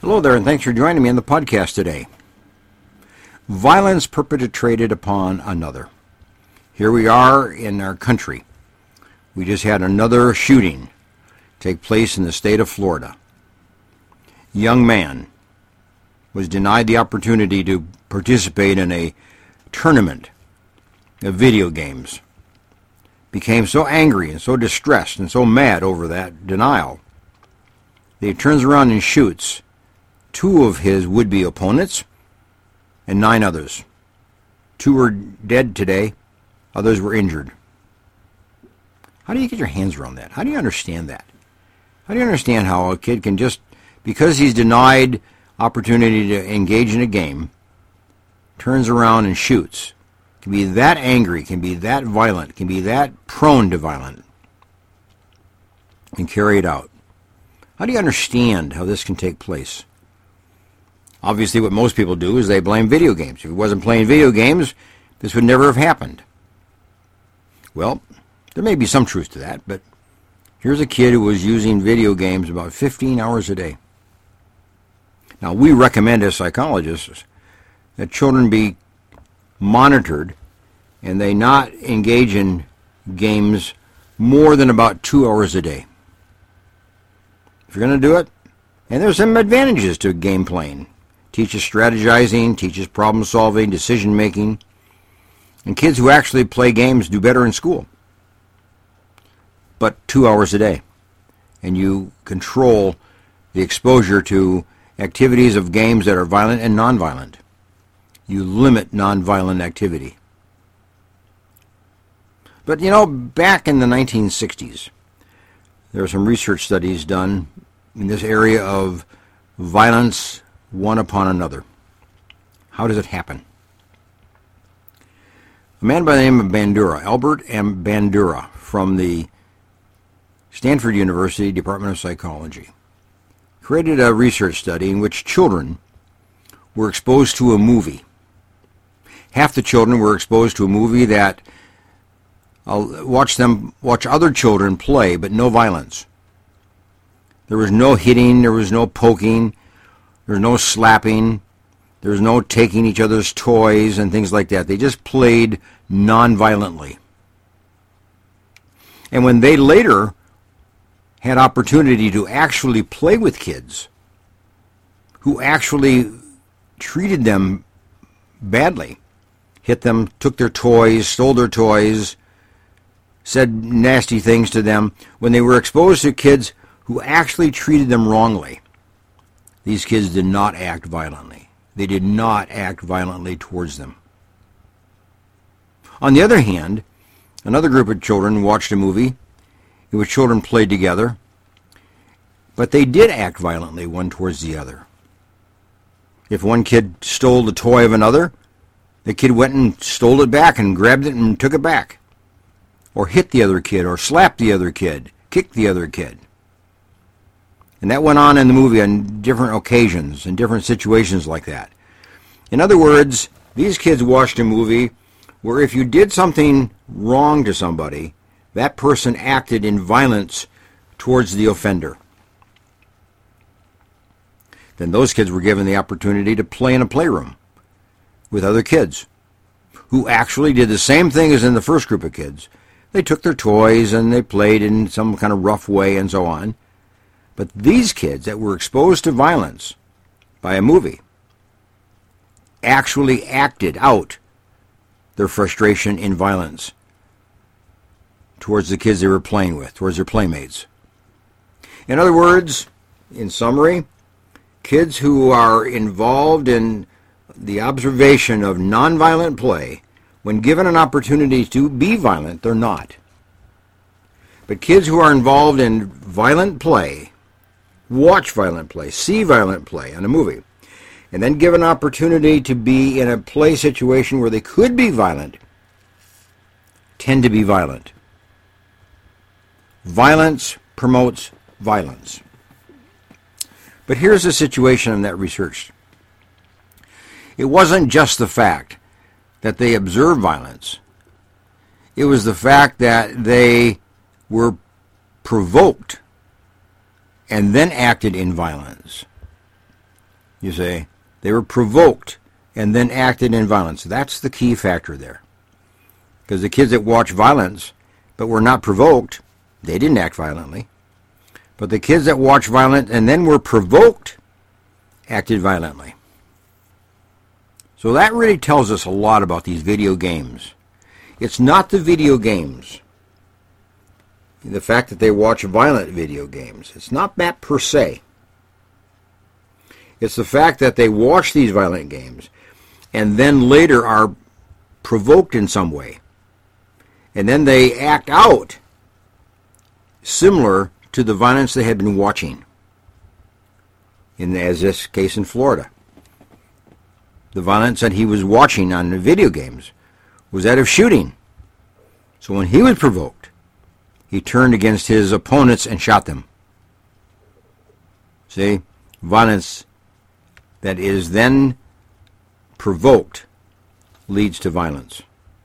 Hello there, and thanks for joining me on the podcast today. Violence perpetrated upon another. Here we are in our country. We just had another shooting take place in the state of Florida. A young man was denied the opportunity to participate in a tournament of video games. Became so angry and so distressed and so mad over that denial that he turns around and shoots two of his would-be opponents and 9 others. 2 are dead today, others were injured. How do you get your hands around that? How do you understand that? How do you understand how a kid can just, because he's denied opportunity to engage in a game, turns around and shoots? Can be that angry, can be that violent, can be that prone to violence, and carry it out. How do you understand how this can take place? Obviously, what most people do is they blame video games. If he wasn't playing video games, this would never have happened. Well, there may be some truth to that, but here's a kid who was using video games about 15 hours a day. Now, we recommend as psychologists that children be monitored and they not engage in games more than about 2 hours a day. If you're going to do it, and there's some advantages to game playing. Teaches strategizing, teaches problem solving, decision making. And kids who actually play games do better in school. But 2 hours a day. And you control the exposure to activities of games that are violent and nonviolent. You limit nonviolent activity. But back in the 1960s, there were some research studies done in this area of violence one upon another. How does it happen? A man by the name of Bandura, Albert M. Bandura, from the Stanford University Department of Psychology, created a research study in which children were exposed to a movie. Half the children were exposed to a movie that watch other children play, but no violence. There was no hitting, there was no poking, there was no slapping, there was no taking each other's toys and things like that. They just played non-violently. And when they later had opportunity to actually play with kids who actually treated them badly, hit them, took their toys, stole their toys, said nasty things to them, when they were exposed to kids who actually treated them wrongly, these kids did not act violently. They did not act violently towards them. On the other hand, another group of children watched a movie in which children played together, but they did act violently one towards the other. If one kid stole the toy of another, the kid went and stole it back and grabbed it and took it back. Or hit the other kid, or slapped the other kid, kicked the other kid. And that went on in the movie on different occasions and different situations like that. In other words, these kids watched a movie where if you did something wrong to somebody, that person acted in violence towards the offender. Then those kids were given the opportunity to play in a playroom with other kids who actually did the same thing as in the first group of kids. They took their toys and they played in some kind of rough way and so on. But these kids that were exposed to violence by a movie actually acted out their frustration in violence towards the kids they were playing with, towards their playmates. In other words, in summary, kids who are involved in the observation of nonviolent play, when given an opportunity to be violent, they're not. But kids who are involved in violent play, watch violent play, see violent play on a movie, and then give an opportunity to be in a play situation where they could be violent, tend to be violent. Violence promotes violence. But here's the situation in that research. It wasn't just the fact that they observed violence. It was the fact that they were provoked and then acted in violence. you see. They were provoked and then acted in violence. That's the key factor there. Because the kids that watch violence but were not provoked, they didn't act violently. But the kids that watch violence and then were provoked acted violently. So that really tells us a lot about these video games. It's not the video games, the fact that they watch violent video games. It's not that per se. It's the fact that they watch these violent games and then later are provoked in some way. And then they act out similar to the violence they had been watching. As this case in Florida. The violence that he was watching on the video games was that of shooting. So when he was provoked, he turned against his opponents and shot them. See? Violence that is then provoked leads to violence.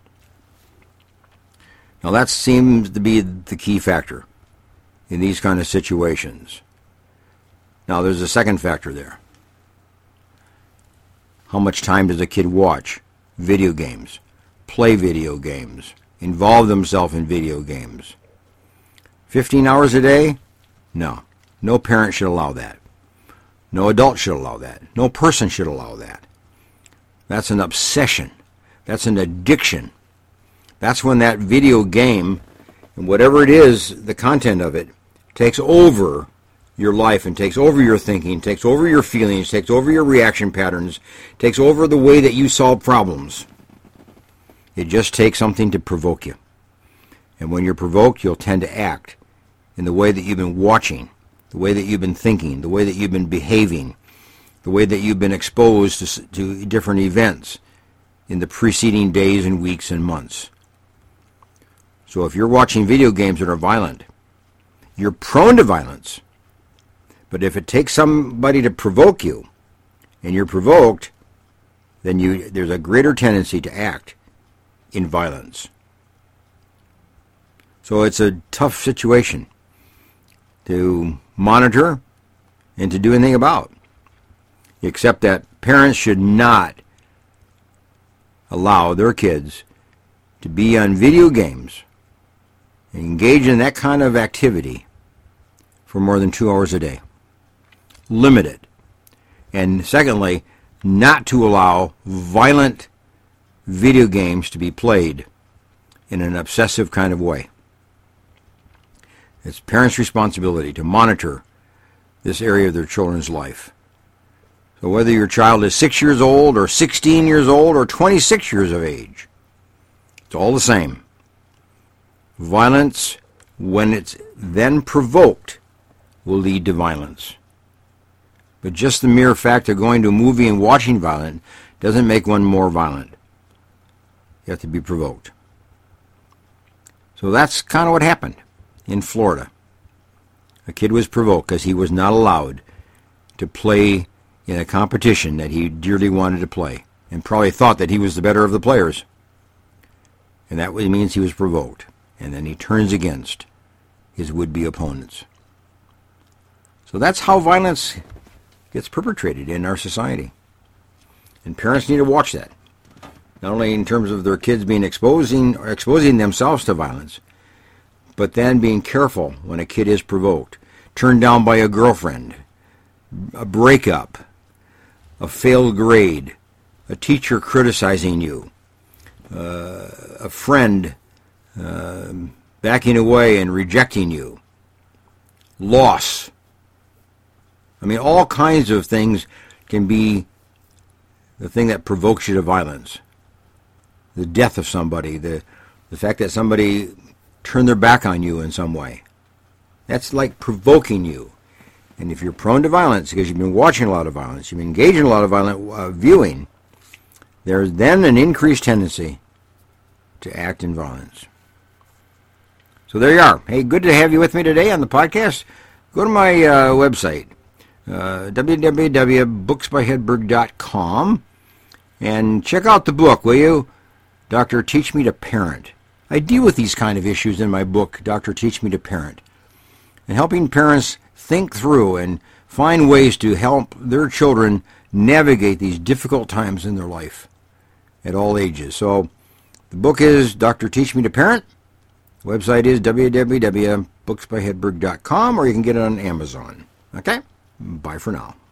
Now that seems to be the key factor in these kind of situations. Now there's a second factor there. How much time does a kid watch video games, play video games, involve themselves in video games? 15 hours a day? No. No parent should allow that. No adult should allow that. No person should allow that. That's an obsession. That's an addiction. That's when that video game, and whatever it is, the content of it, takes over your life and takes over your thinking, takes over your feelings, takes over your reaction patterns, takes over the way that you solve problems. It just takes something to provoke you. And when you're provoked, you'll tend to act in the way that you've been watching, the way that you've been thinking, the way that you've been behaving, the way that you've been exposed to different events in the preceding days and weeks and months. So if you're watching video games that are violent, you're prone to violence. But if it takes somebody to provoke you, and you're provoked, then there's a greater tendency to act in violence. So it's a tough situation to monitor and to do anything about. Except that parents should not allow their kids to be on video games and engage in that kind of activity for more than 2 hours a day. Limit it. And secondly, not to allow violent video games to be played in an obsessive kind of way. It's parents' responsibility to monitor this area of their children's life. So whether your child is 6 years old or 16 years old or 26 years of age, it's all the same. Violence, when it's then provoked, will lead to violence. But just the mere fact of going to a movie and watching violence doesn't make one more violent. You have to be provoked. So that's kind of what happened in Florida. A kid was provoked because he was not allowed to play in a competition that he dearly wanted to play and probably thought that he was the better of the players. And that means he was provoked. And then he turns against his would-be opponents. So that's how violence gets perpetrated in our society. And parents need to watch that. Not only in terms of their kids being exposing themselves to violence, but then being careful when a kid is provoked, turned down by a girlfriend, a breakup, a failed grade, a teacher criticizing you, a friend backing away and rejecting you, loss. I mean, all kinds of things can be the thing that provokes you to violence. The death of somebody, the fact that somebody turned their back on you in some way. That's like provoking you. And if you're prone to violence because you've been watching a lot of violence, you've been engaged in a lot of violent viewing, there's then an increased tendency to act in violence. So there you are. Hey, good to have you with me today on the podcast. Go to my website, www.booksbyhedberg.com, and check out the book, will you? Dr. Teach Me to Parent. I deal with these kind of issues in my book, Dr. Teach Me to Parent, and helping parents think through and find ways to help their children navigate these difficult times in their life at all ages. So the book is Dr. Teach Me to Parent. The website is www.booksbyhedberg.com, or you can get it on Amazon. Okay? Bye for now.